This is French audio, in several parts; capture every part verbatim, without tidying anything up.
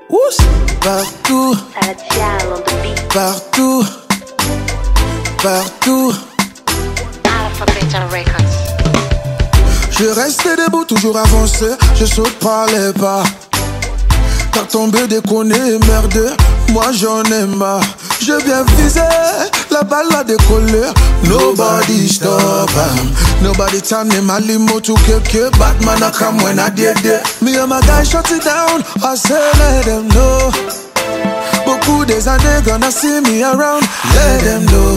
Oups. Partout, partout, partout. Je restais debout, toujours avancé, je saute par les pas. T'as tombé, déconné, merde, moi j'en ai marre. Je viens viser, la balle a décollé. Nobody stop him. Nobody turn him a limo to kick. Batman I come when I did it. Me and my guy shut it down, I say let them know. Beaucoup des années gonna see me around, let them know.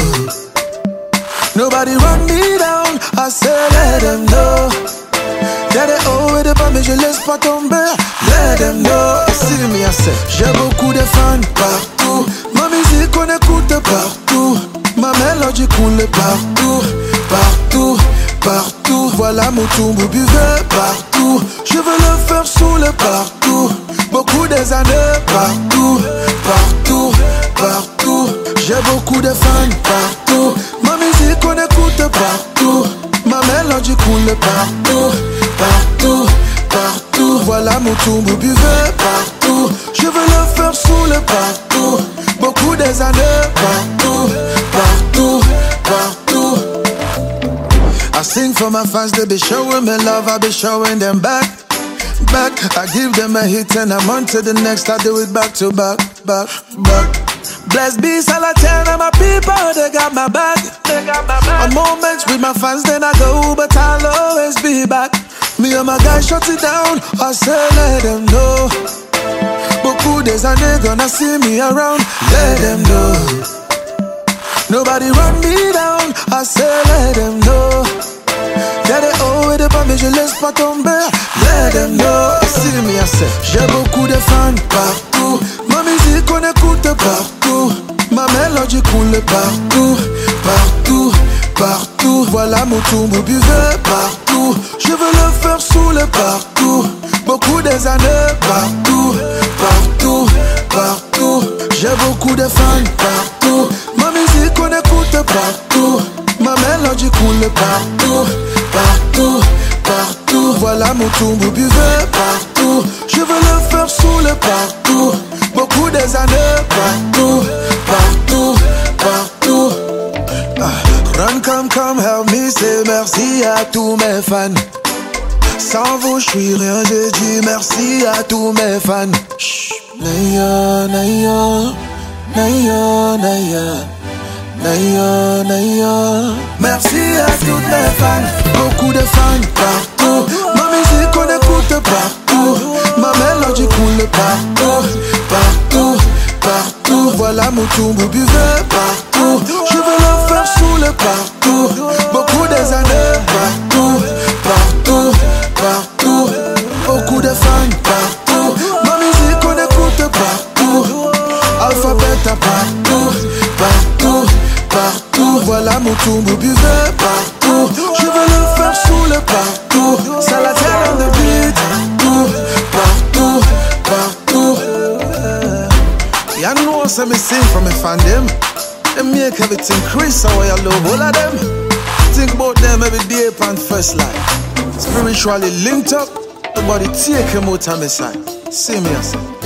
Nobody run me down, I say let them know. Y'a des hauts et des bas mais je laisse pas tomber, let them know. See me I say, j'ai beaucoup de fans partout. Ma musique on écoute partout. Ma mélodie coule partout, partout, partout. Voilà mon toumbo buvez partout. Je veux le faire sous le partout. Beaucoup des années partout, partout, partout. J'ai beaucoup de fans partout. Ma musique on écoute partout. Ma mélodie coule partout, partout, partout. Voilà mon toumbo buvez partout. Je veux le faire sous le partout. Beaucoup des années partout, partout, partout. I sing for my fans, they be showing me love, I be showing them back, back. I give them a hit and I'm on to the next, I do it back to back, back, back. Blessed be Salatiel and my people, they got my back, they got my back. On moments with my fans, then I go, but I'll always be back. Me and my guys shut it down, I say let them know. Beaucoup des années gonna see me around, let them know. Nobody run me down, I say let them know. Y'a des hauts et des bas mais je laisse pas tomber, let them know. See me I say, j'ai beaucoup de fans partout. Ma musique on écoute partout. Ma mélodie coule partout, partout, partout. Voilà mon toumbo buvez partout. Je veux le faire sous le partout. Beaucoup des années partout, partout, partout. J'ai beaucoup de fans partout. Ma musique on écoute partout. Ma mélodie coule partout, partout, partout. Voilà mon toumbo buvez partout. Je veux le faire sous le partout. Beaucoup des années partout, partout, partout. Ah, run, come, come, help me, say merci à tous mes fans. Sans vous, je suis rien, j'ai dit merci à tous mes fans. Naya, naya, naya, naya, naya, naya. Merci à toutes mes fans. Beaucoup de fans partout. Ma musique on écoute partout. Ma mélodie coule partout, partout, partout. Voilà mon toumbo buvez partout. Je veux le faire sous le partout. Beaucoup des années partout, partout, partout. Beaucoup de fans partout. Ma musique on écoute partout. Alphabet partout, partout, partout. Voilà mon toumbo buvez partout. Je veux le faire sous le partout. Salatiel on the beat. Partout, partout. You know what me sing from me fan them. They make everything Chris how I love all of them. Think about them every day upon first line. Spiritually linked up, nobody take him out of my side. See me yourself.